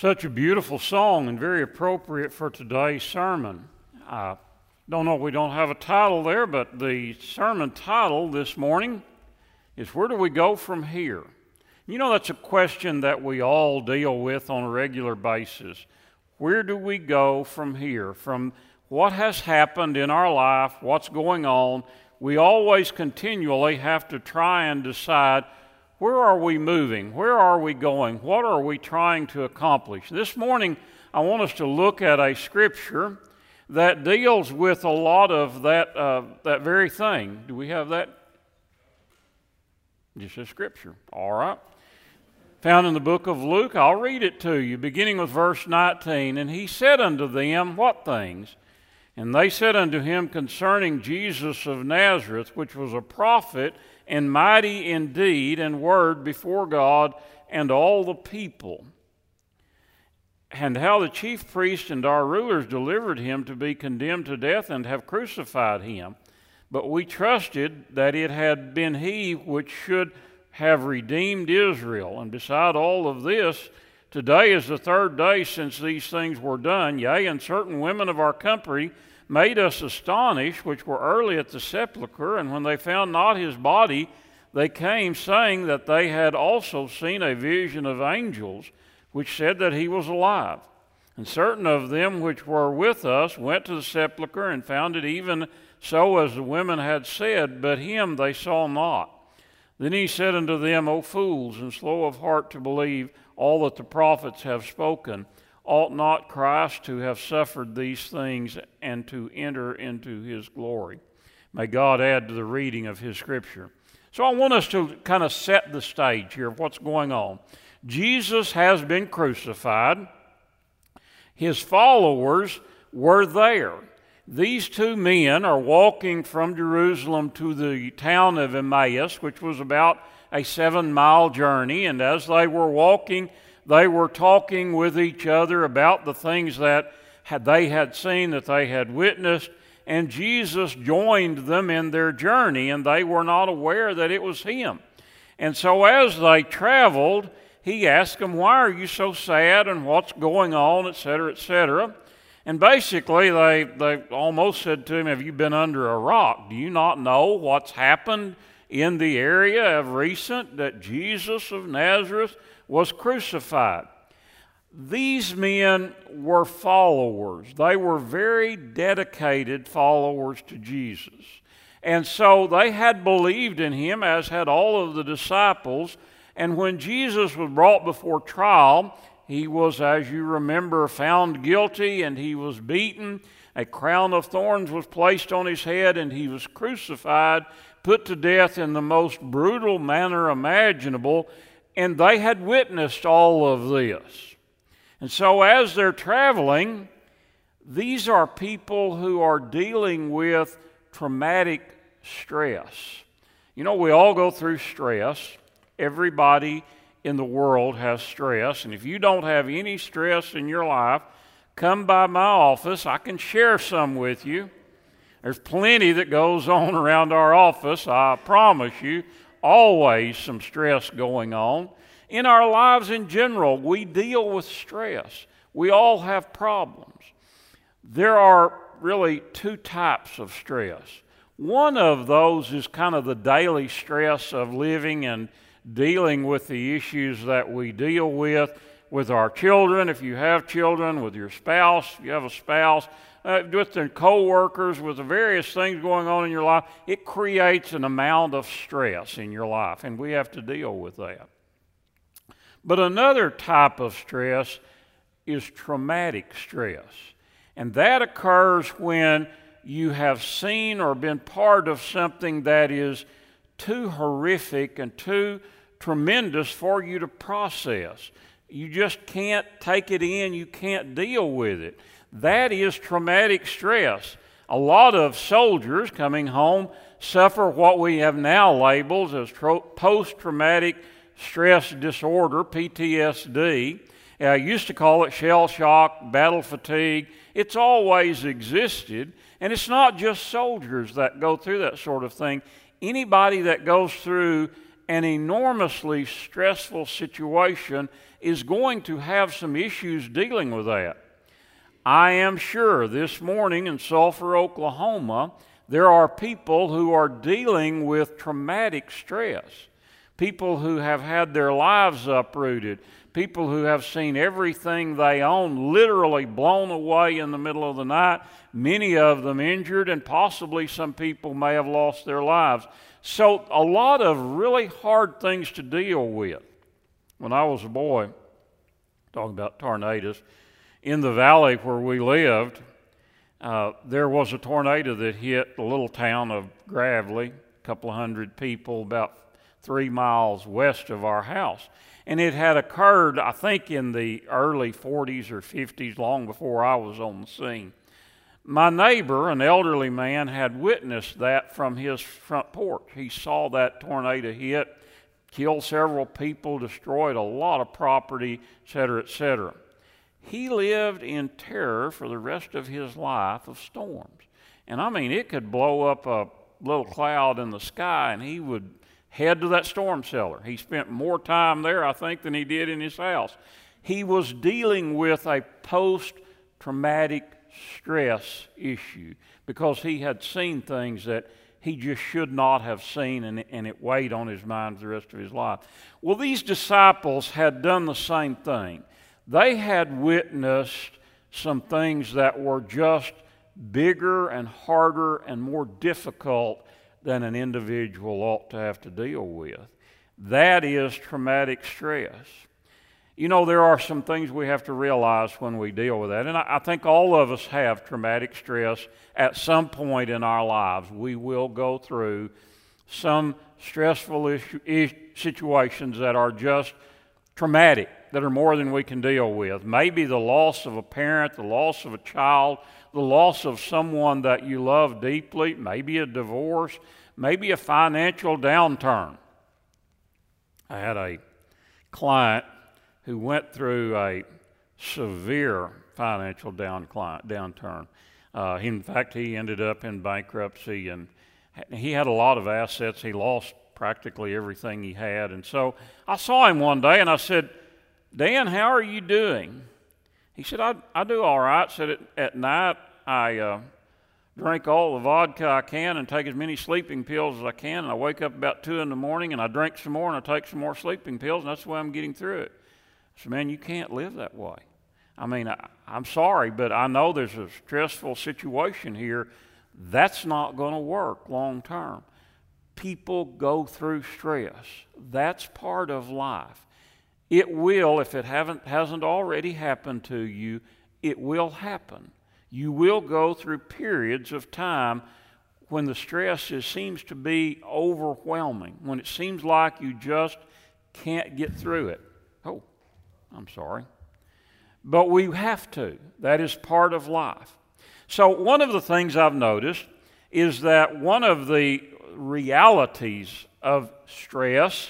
Such a beautiful song and very appropriate for today's sermon. I don't know, we don't have a title there, but the sermon title this morning is Where Do We Go From Here? You know, that's a question that we all deal with on a regular basis. Where do we go from here? From what has happened in our life, what's going on, we always continually have to try and decide, where are we moving? Where are we going? What are we trying to accomplish? This morning, I want us to look at a scripture that deals with a lot of that very thing. Do we have that? Just a scripture. All right. Found in the book of Luke. I'll read it to you, beginning with verse 19. And he said unto them, what things? And they said unto him concerning Jesus of Nazareth, which was a prophet, and mighty in deed and word before God and all the people, and how the chief priests and our rulers delivered him to be condemned to death and have crucified him. But we trusted that it had been he which should have redeemed Israel. And beside all of this, today is the third day since these things were done. Yea, and certain women of our country made us astonished, which were early at the sepulchre, and when they found not his body, they came, saying that they had also seen a vision of angels, which said that he was alive. And certain of them which were with us went to the sepulchre, and found it even so as the women had said, but him they saw not. Then he said unto them, O fools, and slow of heart to believe all that the prophets have spoken, ought not Christ to have suffered these things and to enter into his glory? May God add to the reading of his scripture. So I want us to kind of set the stage here of what's going on. Jesus has been crucified. His followers were there. These two men are walking from Jerusalem to the town of Emmaus, which was about a 7-mile journey, and as they were walking, they were talking with each other about the things that they had seen, that they had witnessed, and Jesus joined them in their journey, and they were not aware that it was him. And so as they traveled, he asked them, why are you so sad, and what's going on, etc., etc. And basically, they almost said to him, have you been under a rock? Do you not know what's happened in the area of recent, that Jesus of Nazareth was crucified? These men were followers. They were very dedicated followers to Jesus. And so they had believed in him, as had all of the disciples. And when Jesus was brought before trial, he was, as you remember, found guilty, and he was beaten. A crown of thorns was placed on his head, and he was crucified, put to death in the most brutal manner imaginable. And they had witnessed all of this. And so as they're traveling, these are people who are dealing with traumatic stress. You know, we all go through stress. Everybody in the world has stress. And if you don't have any stress in your life, come by my office. I can share some with you. There's plenty that goes on around our office, I promise you. Always some stress going on. In our lives in general, we deal with stress. We all have problems. There are really two types of stress. One of those is kind of the daily stress of living and dealing with the issues that we deal with our children, if you have children, with your spouse, if you have a spouse, with the co-workers, with the various things going on in your life. It creates an amount of stress in your life, and we have to deal with that. But another type of stress is traumatic stress, and that occurs when you have seen or been part of something that is too horrific and too tremendous for you to process. You just can't take it in, you can't deal with it. That is traumatic stress. A lot of soldiers coming home suffer what we have now labeled as post-traumatic stress disorder, PTSD. I used to call it shell shock, battle fatigue. It's always existed, and it's not just soldiers that go through that sort of thing. Anybody that goes through an enormously stressful situation is going to have some issues dealing with that. I am sure this morning in Sulphur, Oklahoma, there are people who are dealing with traumatic stress, people who have had their lives uprooted, people who have seen everything they own literally blown away in the middle of the night, many of them injured, and possibly some people may have lost their lives. So a lot of really hard things to deal with. When I was a boy, talking about tornadoes, in the valley where we lived, there was a tornado that hit the little town of Gravely, a couple of hundred people, about 3 miles west of our house. And it had occurred, I think, in the early 40s or 50s, long before I was on the scene. My neighbor, an elderly man, had witnessed that from his front porch. He saw that tornado hit, killed several people, destroyed a lot of property, etc., etc. He lived in terror for the rest of his life of storms. And I mean, it could blow up a little cloud in the sky and he would head to that storm cellar. He spent more time there, I think, than he did in his house. He was dealing with a post-traumatic stress issue because he had seen things that he just should not have seen, and it weighed on his mind the rest of his life. Well, these disciples had done the same thing. They had witnessed some things that were just bigger and harder and more difficult than an individual ought to have to deal with. That is traumatic stress. You know, there are some things we have to realize when we deal with that, and I think all of us have traumatic stress at some point in our lives. We will go through some stressful situations that are just traumatic, that are more than we can deal with. Maybe the loss of a parent, the loss of a child, the loss of someone that you love deeply, maybe a divorce, maybe a financial downturn. I had a client who went through a severe financial downturn. In fact, he ended up in bankruptcy, and he had a lot of assets. He lost practically everything he had. And so I saw him one day, and I said, "Dan, how are you doing?" He said, I do all right. Said at night I drink all the vodka I can and take as many sleeping pills as I can, and I wake up about 2 in the morning and I drink some more and I take some more sleeping pills, and that's the way I'm getting through it. I said, "Man, you can't live that way. I mean, I'm sorry, but I know there's a stressful situation here. That's not going to work long term." People go through stress. That's part of life. It will, if it hasn't already happened to you, it will happen. You will go through periods of time when the stress seems to be overwhelming, when it seems like you just can't get through it. Oh, I'm sorry. But we have to. That is part of life. So one of the things I've noticed is that one of the realities of stress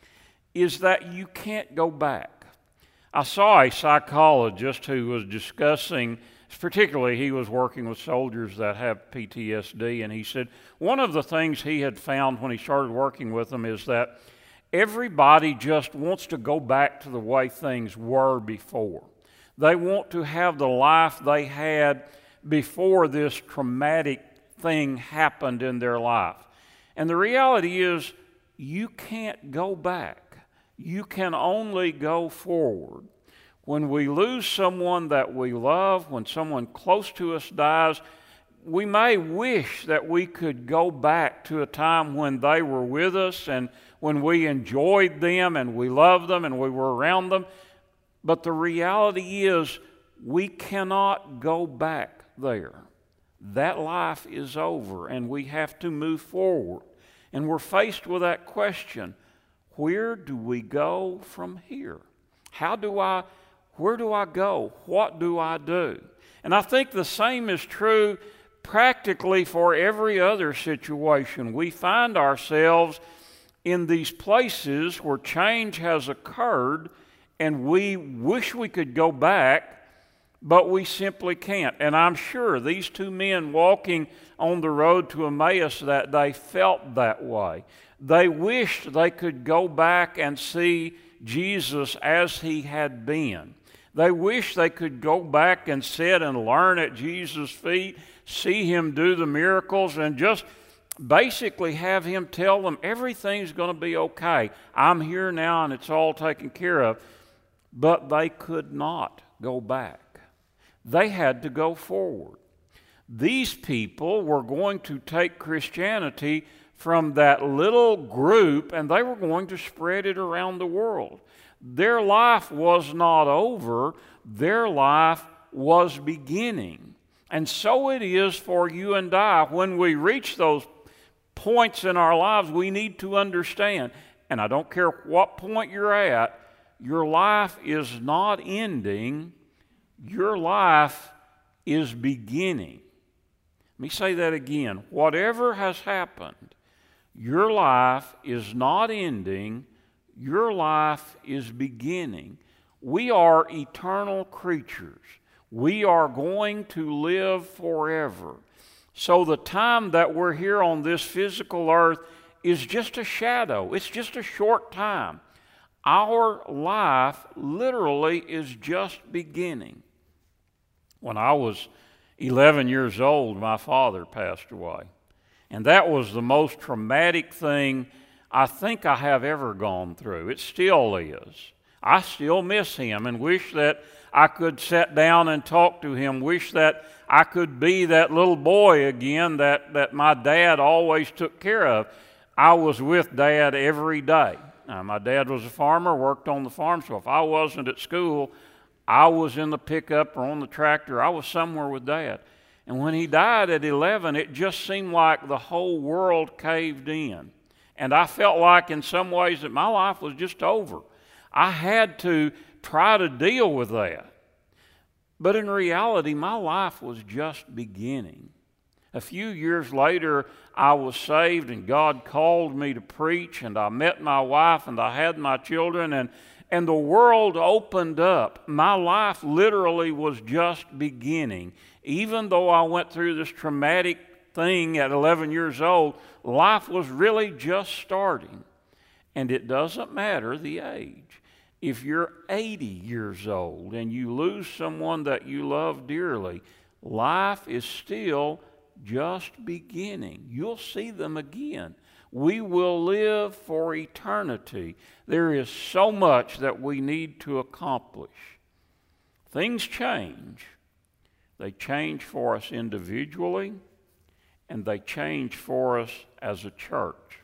is that you can't go back. I saw a psychologist who was discussing, particularly he was working with soldiers that have PTSD, and he said one of the things he had found when he started working with them is that everybody just wants to go back to the way things were before. They want to have the life they had before this traumatic thing happened in their life. And the reality is, you can't go back. You can only go forward. When we lose someone that we love, when someone close to us dies, we may wish that we could go back to a time when they were with us and when we enjoyed them and we loved them and we were around them. But the reality is, we cannot go back there. That life is over, and we have to move forward. And we're faced with that question: where do we go from here? Where do I go? What do I do? And I think the same is true practically for every other situation. We find ourselves in these places where change has occurred, and we wish we could go back, but we simply can't. And I'm sure these two men walking on the road to Emmaus that day felt that way. They wished they could go back and see Jesus as he had been. They wished they could go back and sit and learn at Jesus' feet, see him do the miracles, and just basically have him tell them everything's going to be okay. I'm here now and it's all taken care of. But they could not go back. They had to go forward. These people were going to take Christianity from that little group and they were going to spread it around the world. Their life was not over. Their life was beginning. And so it is for you and I. When we reach those points in our lives, we need to understand, and I don't care what point you're at, your life is not ending. Your life is beginning. Let me say that again. Whatever has happened, your life is not ending. Your life is beginning. We are eternal creatures. We are going to live forever. So the time that we're here on this physical earth is just a shadow. It's just a short time. Our life literally is just beginning. When I was 11 years old, my father passed away. And that was the most traumatic thing I think I have ever gone through. It still is. I still miss him and wish that I could sit down and talk to him, wish that I could be that little boy again that my dad always took care of. I was with Dad every day. My dad was a farmer, worked on the farm, so if I wasn't at school, I was in the pickup or on the tractor. I was somewhere with Dad. And when he died at 11, it just seemed like the whole world caved in. And I felt like in some ways that my life was just over. I had to try to deal with that. But in reality, my life was just beginning. A few years later, I was saved and God called me to preach, and I met my wife and I had my children, and the world opened up. My life literally was just beginning. Even though I went through this traumatic thing at 11 years old, life was really just starting. And it doesn't matter the age. If you're 80 years old and you lose someone that you love dearly, life is still just beginning. You'll see them again. We will live for eternity. There is so much that we need to accomplish. Things change. They change for us individually, and they change for us as a church.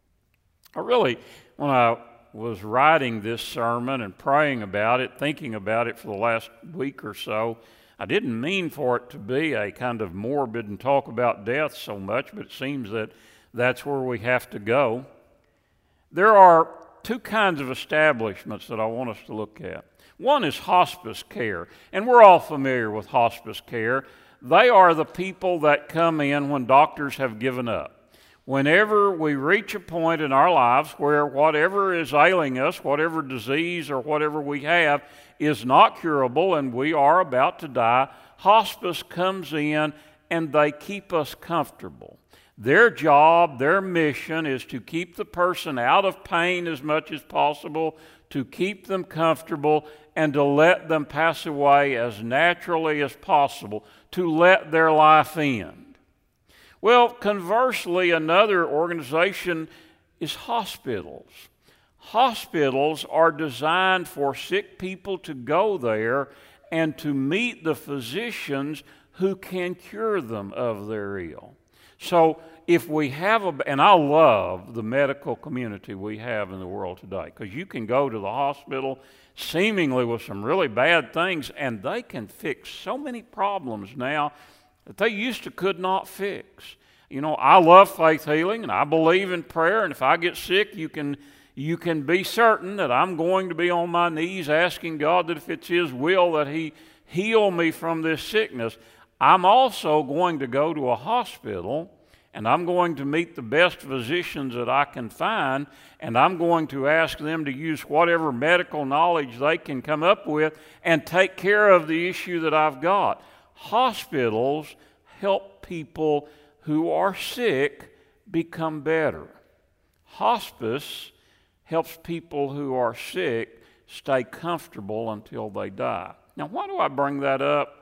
When I was writing this sermon and praying about it, thinking about it for the last week or so, I didn't mean for it to be a kind of morbid and talk about death so much, but it seems that that's where we have to go. There are two kinds of establishments that I want us to look at. One is hospice care, and we're all familiar with hospice care. They are the people that come in when doctors have given up. Whenever we reach a point in our lives where whatever is ailing us, whatever disease or whatever we have is not curable and we are about to die, hospice comes in and they keep us comfortable. Their job, their mission is to keep the person out of pain as much as possible, to keep them comfortable, and to let them pass away as naturally as possible, to let their life end. Well, conversely, another organization is hospitals. Hospitals are designed for sick people to go there and to meet the physicians who can cure them of their ill. So if we have and I love the medical community we have in the world today, because you can go to the hospital seemingly with some really bad things, and they can fix so many problems now that they used to could not fix. You know, I love faith healing, and I believe in prayer, and if I get sick, you can be certain that I'm going to be on my knees asking God that if it's His will that He heal me from this sickness. I'm also going to go to a hospital and I'm going to meet the best physicians that I can find, and I'm going to ask them to use whatever medical knowledge they can come up with and take care of the issue that I've got. Hospitals help people who are sick become better. Hospice helps people who are sick stay comfortable until they die. Now, why do I bring that up?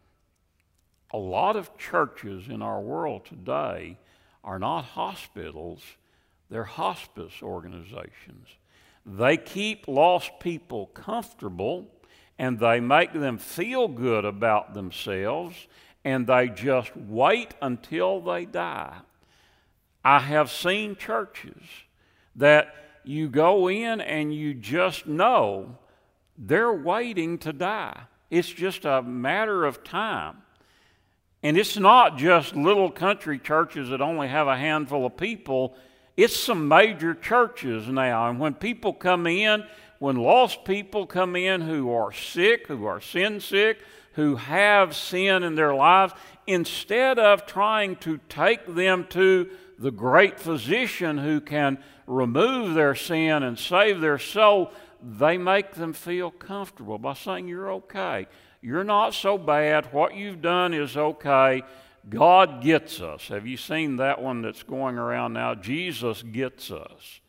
A lot of churches in our world today are not hospitals, they're hospice organizations. They keep lost people comfortable, and they make them feel good about themselves, and they just wait until they die. I have seen churches that you go in and you just know they're waiting to die. It's just a matter of time. And it's not just little country churches that only have a handful of people. It's some major churches now. And when people come in, when lost people come in who are sick, who are sin sick, who have sin in their lives, instead of trying to take them to the great physician who can remove their sin and save their soul, they make them feel comfortable by saying, you're okay. You're not so bad. What you've done is okay. God gets us. Have you seen that one that's going around now? Jesus gets us.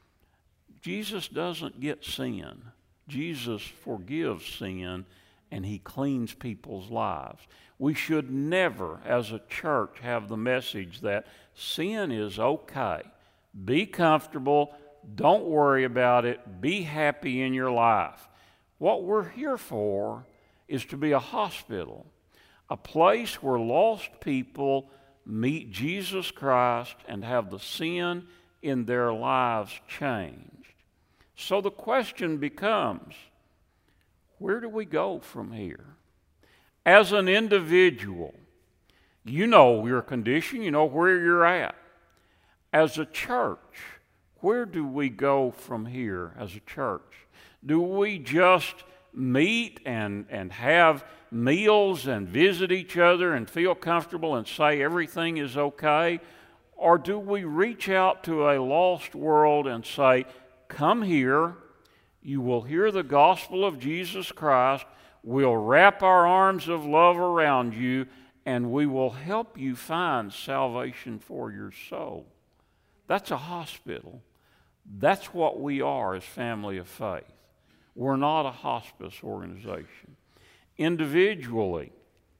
Jesus doesn't get sin. Jesus forgives sin, and he cleans people's lives. We should never, as a church, have the message that sin is okay. Be comfortable. Don't worry about it. Be happy in your life. What we're here for is to be a hospital, a place where lost people meet Jesus Christ and have the sin in their lives changed. So the question becomes, where do we go from here? As an individual, you know your condition, you know where you're at. As a church, where do we go from here as a church? Do we just meet and have meals and visit each other and feel comfortable and say everything is okay? Or do we reach out to a lost world and say, come here, you will hear the gospel of Jesus Christ, we'll wrap our arms of love around you, and we will help you find salvation for your soul? That's a hospital. That's what we are as Family of Faith. We're not a hospice organization. Individually,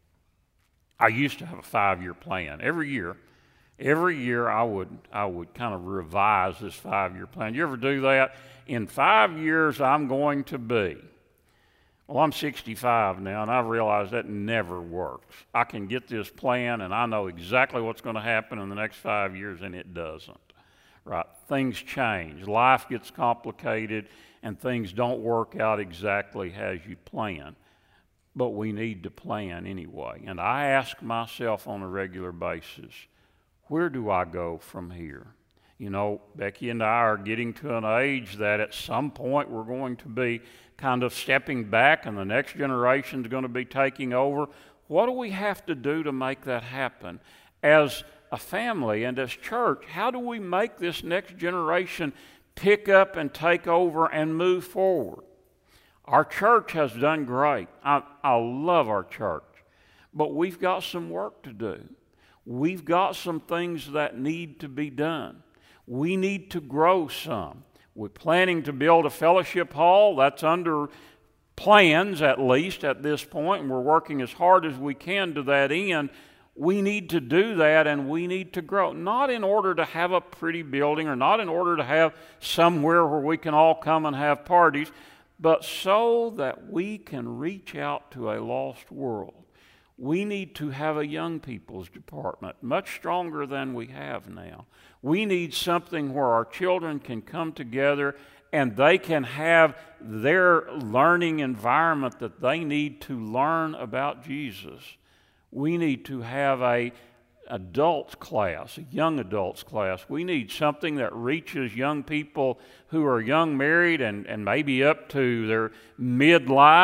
I used to have a 5-year plan. Every year I would kind of revise this 5-year plan. You ever do that? In 5 years, I'm going to be. Well, I'm 65 now, and I've realized that never works. I can get this plan, and I know exactly what's going to happen in the next 5 years, and it doesn't. Right? Things change. Life gets complicated, and things don't work out exactly as you plan. But we need to plan anyway. And I ask myself on a regular basis, where do I go from here? You know, Becky and I are getting to an age that at some point we're going to be kind of stepping back, and the next generation is going to be taking over. What do we have to do to make that happen? As a family and as church, how do we make this next generation pick up and take over and move forward? Our church has done great. I love our church, but we've got some work to do. We've got some things that need to be done. We need to grow some. We're planning to build a fellowship hall. That's under plans, at least at this point, and we're working as hard as we can to that end. We need to do that, and we need to grow. Not in order to have a pretty building, or not in order to have somewhere where we can all come and have parties, but so that we can reach out to a lost world. We need to have a young people's department, much stronger than we have now. We need something where our children can come together and they can have their learning environment that they need to learn about Jesus. We need to have a adults class, a young adults class. We need something that reaches young people who are young married and maybe up to their midlife,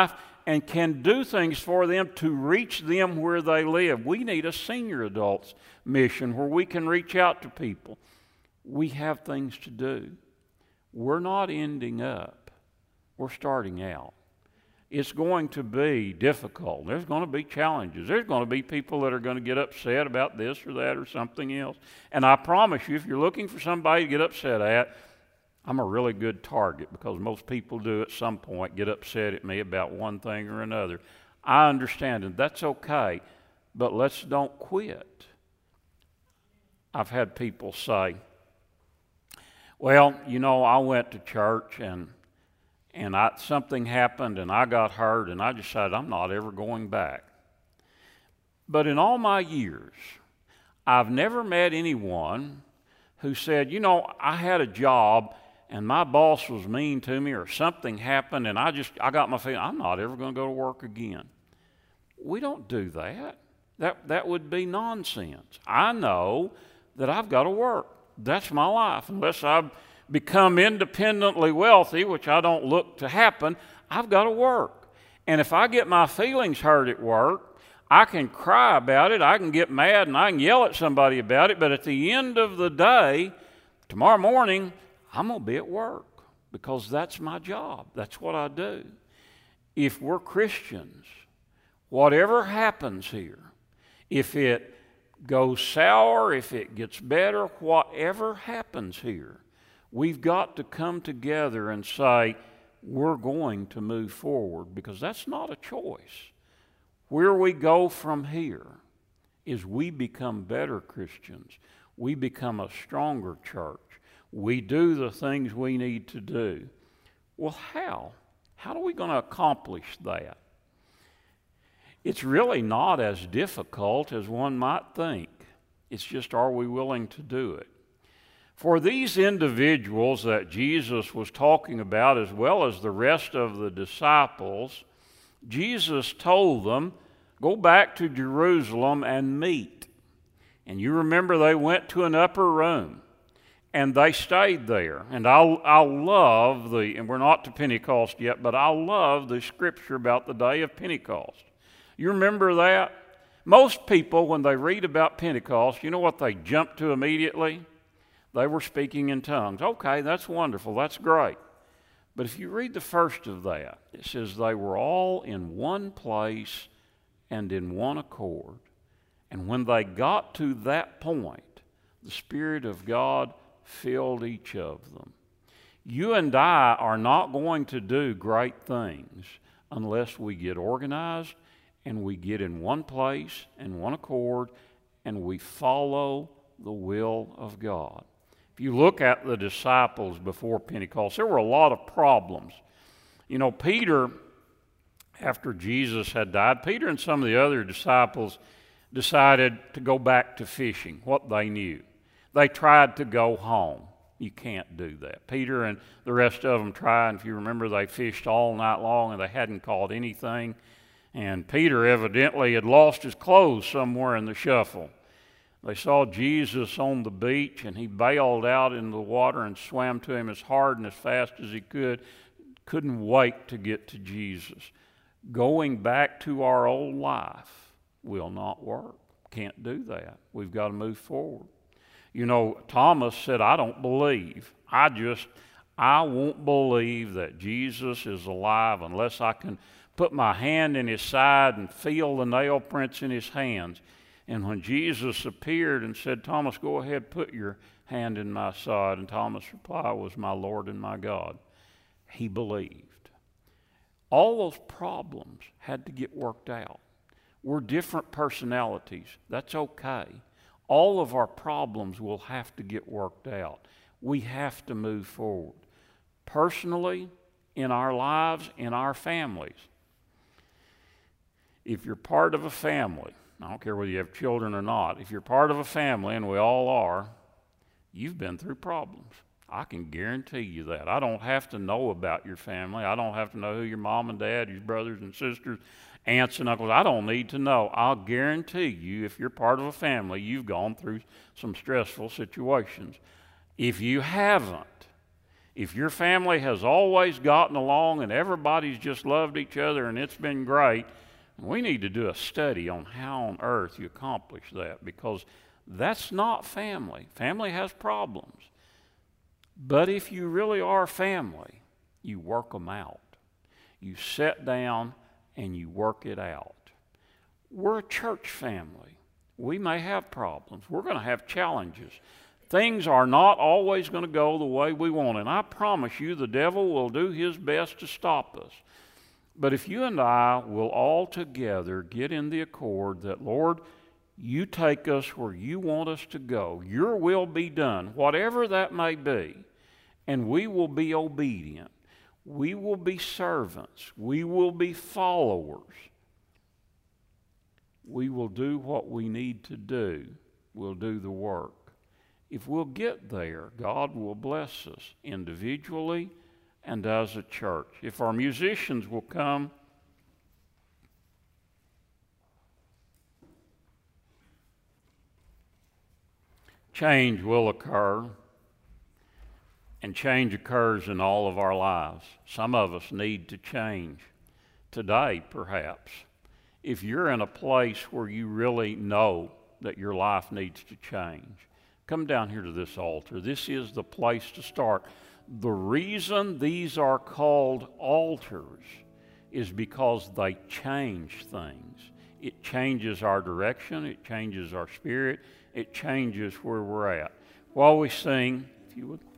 and can do things for them to reach them where they live. We need a senior adults mission where we can reach out to people. We have things to do. We're not ending up. We're starting out. It's going to be difficult. There's going to be challenges. There's going to be people that are going to get upset about this or that or something else. And I promise you, if you're looking for somebody to get upset at, I'm a really good target, because most people do at some point get upset at me about one thing or another. I understand, and that's okay, but let's don't quit. I've had people say, well, you know, I went to church and something happened and I got hurt and I decided I'm not ever going back. But in all my years, I've never met anyone who said, you know, I had a job and my boss was mean to me or something happened and I got my feeling, I'm not ever going to go to work again. We don't do that. That would be nonsense. I know that I've got to work. That's my life. Unless I've become independently wealthy, which I don't look to happen, I've got to work. And if I get my feelings hurt at work, I can cry about it, I can get mad, and I can yell at somebody about it, but at the end of the day, tomorrow morning, I'm going to be at work because that's my job. That's what I do. If we're Christians, whatever happens here, if it goes sour, if it gets better, whatever happens here, we've got to come together and say, we're going to move forward, because that's not a choice. Where we go from here is we become better Christians. We become a stronger church. We do the things we need to do. Well, how? How are we going to accomplish that? It's really not as difficult as one might think. It's just, are we willing to do it? For these individuals that Jesus was talking about, as well as the rest of the disciples, Jesus told them, go back to Jerusalem and meet. And you remember they went to an upper room and they stayed there. And I love and we're not to Pentecost yet, but I love the scripture about the day of Pentecost. You remember that? Most people, when they read about Pentecost, you know what they jump to immediately? They were speaking in tongues. Okay, that's wonderful. That's great. But if you read the first of that, it says they were all in one place and in one accord. And when they got to that point, the Spirit of God filled each of them. You and I are not going to do great things unless we get organized and we get in one place and one accord and we follow the will of God. If you look at the disciples before Pentecost, there were a lot of problems. You know, Peter, after Jesus had died, Peter and some of the other disciples decided to go back to fishing, what they knew. They tried to go home. You can't do that. Peter and the rest of them tried, and if you remember, they fished all night long and they hadn't caught anything. And Peter evidently had lost his clothes somewhere in the shuffle. They saw Jesus on the beach, and he bailed out in the water and swam to him as hard and as fast as he could. Couldn't wait to get to Jesus. Going back to our old life will not work. Can't do that. We've got to move forward. You know, Thomas said, I don't believe. I won't believe that Jesus is alive unless I can put my hand in his side and feel the nail prints in his hands. And when Jesus appeared and said, Thomas, go ahead, put your hand in my side, and Thomas' reply was, my Lord and my God, he believed. All those problems had to get worked out. We're different personalities. That's okay. All of our problems will have to get worked out. We have to move forward. Personally, in our lives, in our families. If you're part of a family, I don't care whether you have children or not, if you're part of a family, and we all are, you've been through problems. I can guarantee you that. I don't have to know about your family. I don't have to know who your mom and dad, your brothers and sisters, aunts and uncles. I don't need to know. I'll guarantee you, if you're part of a family, you've gone through some stressful situations. If you haven't, If your family has always gotten along and everybody's just loved each other and it's been great, we need to do a study on how on earth you accomplish that, because that's not family. Family has problems. But if you really are family, you work them out. You sit down and you work it out. We're a church family. We may have problems. We're going to have challenges. Things are not always going to go the way we want. And I promise you, the devil will do his best to stop us. But if you and I will all together get in the accord that, Lord, you take us where you want us to go. Your will be done, whatever that may be. And we will be obedient. We will be servants. We will be followers. We will do what we need to do. We'll do the work. If we'll get there, God will bless us individually and as a church. If our musicians will come. Change will occur, and change occurs in all of our lives. Some of us need to change today, perhaps. If you're in a place where you really know that your life needs to change, come down here to this altar. This is the place to start. The reason these are called altars is because they change things. It changes our direction. It changes our spirit. It changes where we're at. While we sing, if you would.